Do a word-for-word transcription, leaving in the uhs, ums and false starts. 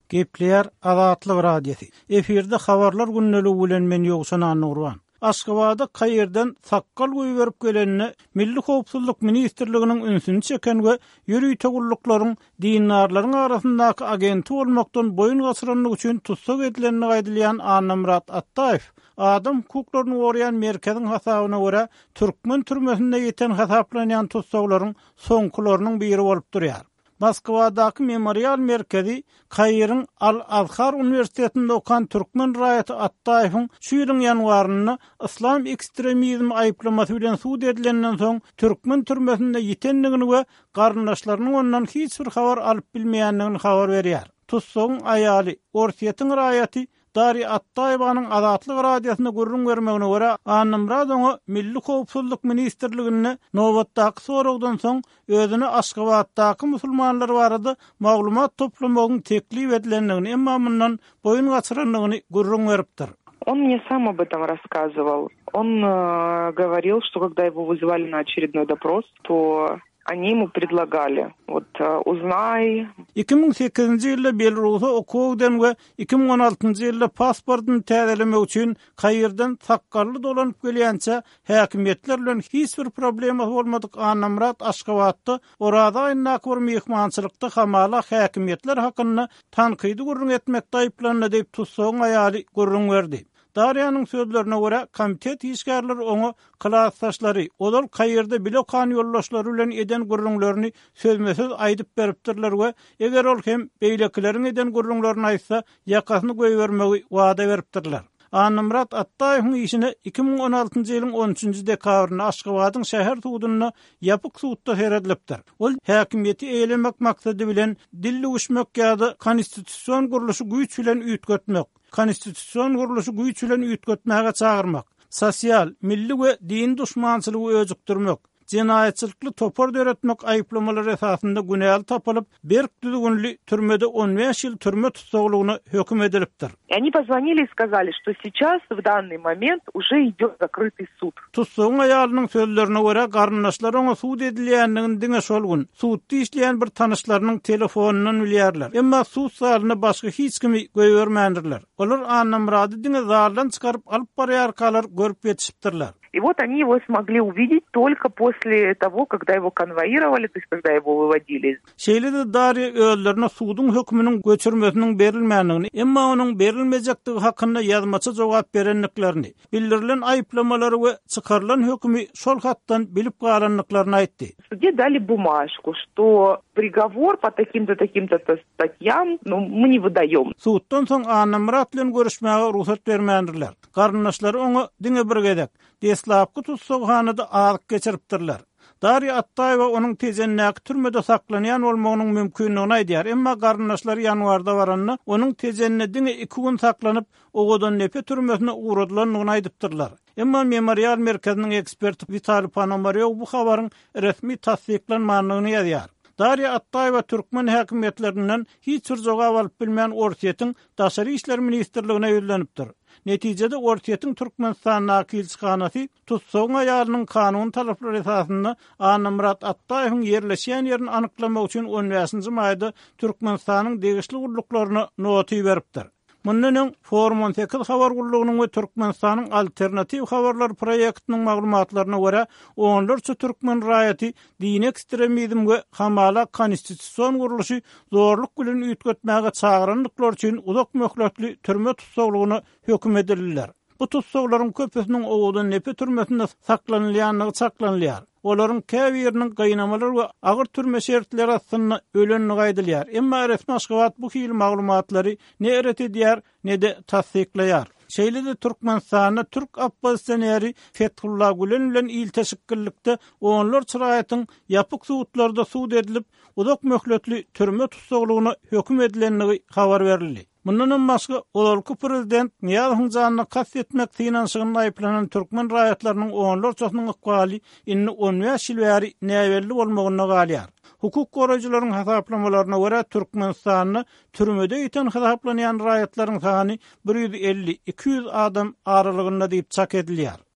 Gepleyer Azatlyk radiosi. Eferde habarlar günneligi bilen men Ýogşan Nurwan. Aşgabatda kaýerden sakkal goýup berip gelenine Milli Howpsuzlyk Ministrliginiň ünsüni çeken we ýürüý tögürlüklaryň dinarlaryň arasyndaky agenti bolmakdan boyun gaçyranlyk üçin tutsak edilenini gaýdylýan Annamrat Attaýew adam hukuklaryny goraýan merkeziň hasabyna görä Türkmen türmesinde ýeten hasaplanýan tutsaklaryň soňkularynyň biri bolup durýar. Moskvadaky Memorial Merkezi Kaýeryň Al-Azhar Universitetinde okan Türkmen raýaty Attaýewiň şu ýylyň ýanwaryny islam ekstremizmi aýplamasy bilen suud edilenden soň Türkmen türmesinde ýetenligini we garyndaşlarynyň ondan hiç bir habar alyp bilmeýänligini habar berýär. Tutsagyň aýaly Orsiýetiň raýaty Dari Attaýewiň Azatlyk radiosyna gurrun bermegine görä Annamrat oňa Milli Howpsuzlyk Ministrligine nowatdaky soragdan soň özüni Aşgabatdaky musulmanlar barada maglumat toplamagyň teklip edilenligini emma mundan boyun gaçyranlygyny gurrun beripdir. Он мне сам об этом рассказывал. Он э, говорил, что когда его вызывали на очередной допрос, то они ему предлагали, вот, узнай. iki ming sekizinji ýylda Belarusy okowdan we iki ming on altynjy ýylda pasportyny täzelemek üçin Kaýerden sakkarly dolanyp gelýänçe häkimetler bilen hiç bir problem bolmadyk Annamrat Aşgabatda orada aýnaky bir mehmançylykda hamala häkimetler hakyny tanqydy gurrun etmekde aýplandy diýip tutsagyň aýaly gurrun berdi. Darýanyň sözlerine görä komitet işgärleri oňa klassdaşlary olal Kaýerde blokan ýollaşlary bilen eden gurrunlaryny sözmesiz aýdyp beripdirler we eger ol hem beýlekleriň eden gurrunlaryny aýtsa ýakasyny goýup bermegi wada beripdirler. Annamrat Attaýewiň işini iki ming on altynjy ýylyň on üçünji dekabrynda Aşgabatyň şäher suudyna ýapyk suudda seredilipdir. Ol häkimiýeti eýlemek maksady bilen dilli uşmak ýa-da konstitusiýon guruluşy güýç bilen üýtgetmek, konstitusiýon guruluşy güýç bilen üýtgetmäge çagyrmak, sosial, milli we din duşmançylygy özükdirmek, jinayetçilikli topar döretmek aýplamalary esasynda günäl tapylyp berk düzgünli türmede on beş ýyl türme tutsaglygyny hökm edilipdir. Они позвонили и сказали, что сейчас в данный момент уже идёт закрытый суд. Tutsagyň aýalynyň sözlerine görä garyndaşlar oňa suud edilýänligini diňe şol gün suudda işleýän bir tanışlarynyň telefonundan bilýärler. Emma suud salyny başga hiç kimi goýbermändirler. Olar Annamrady diňe zardan çykaryp alyp barýarkalar görüp ýetişipdirler. И вот они его смогли увидеть только после того, когда его конвоировали, то есть когда его выводили. Şeýle-de Dari öýlerine suudun hökmüniň göçürmesiniň berilmänligini, emma onuň berilmejekdigi hakynda ýazmaça jogap berenliklerini, bildirilen aýplamalary we çykarylan hökmi şol hatdan bilip galanlyklaryny aýtdy. Суде дали бумажку, что приговор по таким-то таким-то статьям, ну, мы не выдаём. Suuddan soň Annamrat bilen görüşmäge ruhsat bermändirler. Garyndaşlary oňa diňe bir gedek Deslapky tutsaghanada agyp geçiripdirler. Dari Attaýew onuň tezennäki türmede saklanýan bolmagynyň mümkinligini aýdýar, emma garyndaşlary ýanwarda baranyny onuň tezenne diňe iki gün saklanyp ogodan nepe türmesine uğradylanlygyny aýdypdyrlar. Emma Memorial Merkeziniň eksperti Vitali Ponomaryow bu habaryň resmi tasdiklanmanlygyny ýazýar. Dari Attaýew Türkmen häkimetlerinden hiç bir jogap alyp bilmeýän Orsiýetiň Daşary işler ministrligine ýölenipdir. Netijede Orsiýetiň Türkmenistanyň elçixanasy tutsagyň aýalynyň kanun talaplary esasynda Annamrat Attaýewiň ýerleşýän ýerini anyklamak üçin on beşinji maýda Türkmenistanyň degişli guruluklaryna noty beripdir. Mundan Forum on sekiz habar gurulugynyň we Türkmenistanyň alternativ habarlar proýektiniň maglumatlaryna görä onlarça türkmen raýaty din ekstremizm we hamala konstitusiýon guruluşy zorluk bilen üýtgetmäge çagyranyklary üçin uzak möhletli türme tutsaglygyny hökm edildiler. Bu tutsaglaryň köpüsiniň owadan nepe türmesinde saklanylýanlygy çaklanylýar. Olaryň käbiriniň gaýnamalary we agyr türme şertleri aslynda ölenini gaýdylýar. Emma resmi Aşgabat bu hil maglumatlary ne eret edýär, ne de tasdikleýär. Şeýle-de Türkmenistanyň Türk oppositsioneri Fethullah Gülen bilen il teşekkürlikde onlar çyraýatyň ýapyk suudlarda suud edilip uzak möhletli türme tutsaglygyny hökm edilenligi habar berildi. Mundan başga olalky prezident Niyaz Hınjanyny kast etmek finansygyny aýplanan türkmen raýatlarynyň onlarçasynyň ykbaly inni on beş ýyl bäri näwelli bolmagyna galýar. Hukuk goraýjylaryň hasaplamalarına görä Türkmenistanyň türmede ýeten hasaplanýan raýatlaryň sany bir ýüz elli iki ýüz adam aralygynda diýip çak edilýär.